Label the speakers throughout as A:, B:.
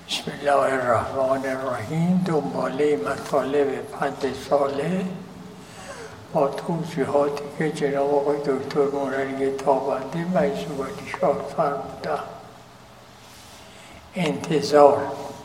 A: بسم الله الرحمن الرحیم. دنباله مطالب پند ساله با توضیحاتی که جناب آقای دکتر مرری تابنده میزوبتی شاه فرمودند. انتظار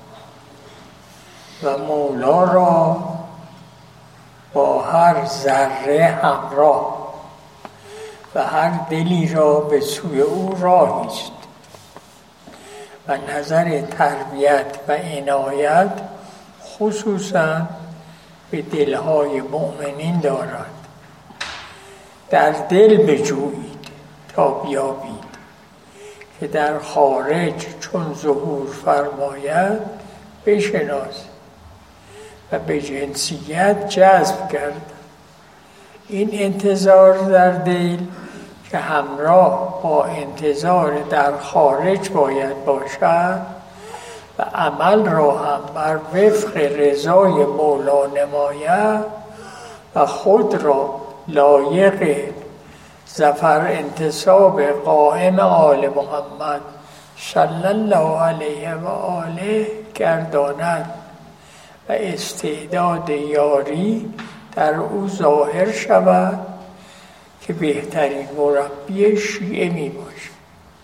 A: و مولا را با هر ذره همراه و هر دلی را به سوی او راهی است و نظر تربیت و عنایت خصوصا به دلهای مؤمنین دارد. در دل بجویید تا بیابید که در خارج چون ظهور فرماید بشناس و به جنسیت جذب کرد. این انتظار در دل که همراه با انتظار در خارج باید باشد و عمل را هم بر وفق رضای مولا نماید و خود را لایق ظفر انتصاب قائم آل محمد صلی الله علیه و آله گرداند و استعداد یاری در او ظاهر شود که بهترین مربی شیعه می باشد.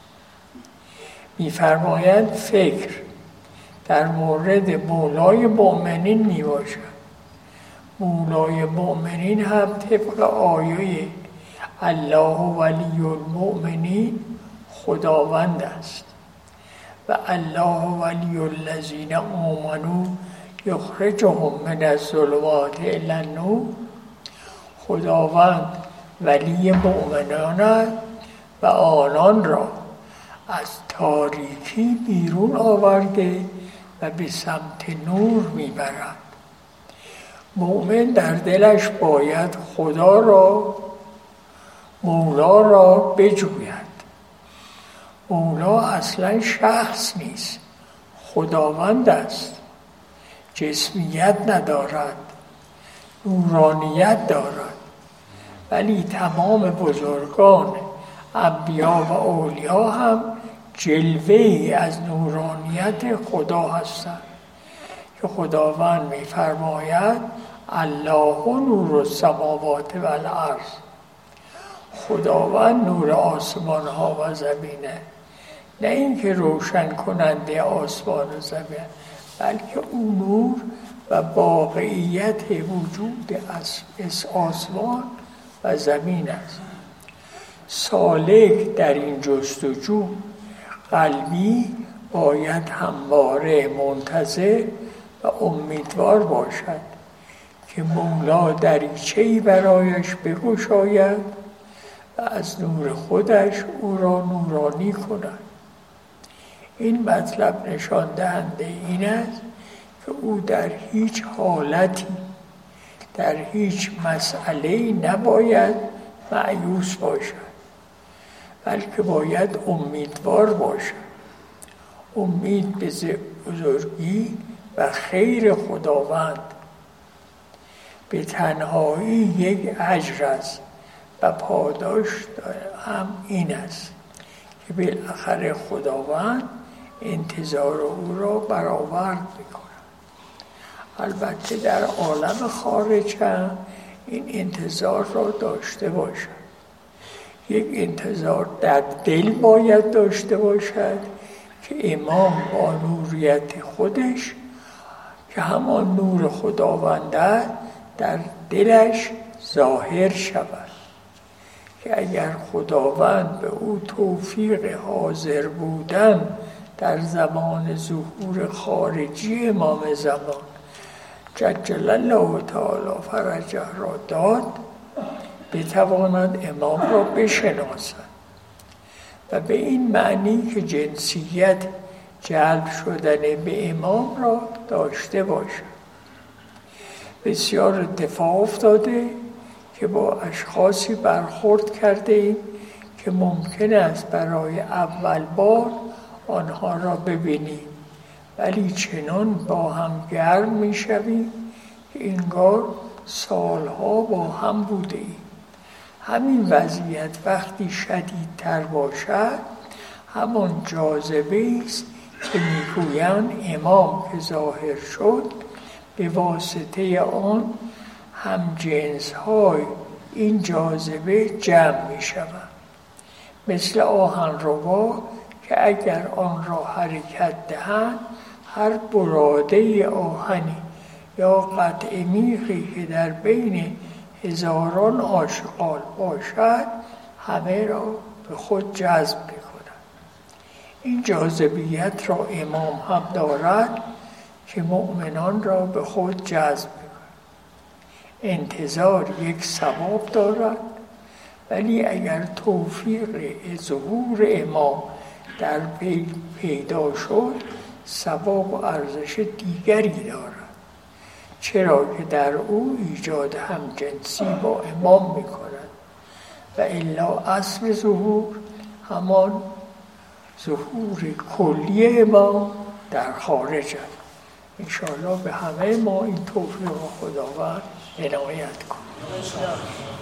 A: می فرماید فکر در مورد مولای مؤمنین می باشد. مولای مؤمنین هم طبق آیه الله ولی المؤمنین خداوند است و الله ولی الذین آمنوا یخرجهم من الظلمات الی النور. خداوند ولی مؤمنان است و آنان را از تاریکی بیرون آورده و به سمت نور میبرد. مؤمن در دلش باید خدا را مولا را بجوید. مولا اصلا شخص نیست، خداوند است. جسمیت ندارد، نورانیت دارد، ولی تمام بزرگان انبیا و اولیا هم جلوه‌ای از نورانیت خدا هستند که خداوند می‌فرماید الله نور السماوات و الارض. خداوند نور آسمان ها و زمینه، نه اینکه روشن کننده آسمان و زمین، بلکه او نور و واقعیت وجود از آسمان و زمین است. سالک در این جستجو قلبی باید همواره منتظر و امیدوار باشد که مولا دریچه‌ای برایش بگشاید و از نور خودش او را نورانی کند. این مطلب نشان دهنده این است که او در هیچ حالتی، در هیچ مسئله‌ای نباید مایوس باشد، بلکه باید امیدوار باشد. امید به بزرگی و خیر خداوند به تنهایی یک اجر است و پاداش هم این است که بالاخره خداوند انتظار او را برآورد می‌کند. البته در عالم خارج هم این انتظار را داشته باشد. یک انتظار در دل باید داشته باشد که امام با نوریت خودش که همان نور خداوند است در دلش ظاهر شود، که اگر خداوند به او توفیق حاضر بودن در زمان ظهور خارجی امام زمان جل الله تعالی فرجه را داد، بتواند امام را بشناسد و به این معنی که جنسیت جلب شدن به امام را داشته باشد. بسیار اتفاق افتاده که با اشخاصی برخورد کرده ایم که ممکن است برای اول بار آنها را ببینیم، ولی چنان با هم گرم می شویم که انگار سالها با هم بوده ایم. همین وضعیت وقتی شدیدتر باشد همان جاذبه است که میگویند امام که ظاهر شد به واسطه آن هم جنس های این جاذبه جمع می شود، مثل آهنربا که اگر آن را حرکت دهند هر براده آهنی یا قطع میخی که در بین هزاران آشغال باشد همه را به خود جذب می کند. این جاذبیت را امام هم دارد که مؤمنان را به خود جذب می کند. انتظار یک ثواب دارد، ولی اگر توفیق ظهور امام در پیدا شد ثواب و ارزش دیگری دارد، چرا که در او ایجاد همجنسی با امام می کند و الا اصل ظهور همان ظهور کلی امام در خارج است. انشاءالله به همه ما این توفیق خداوند عنایت کنه.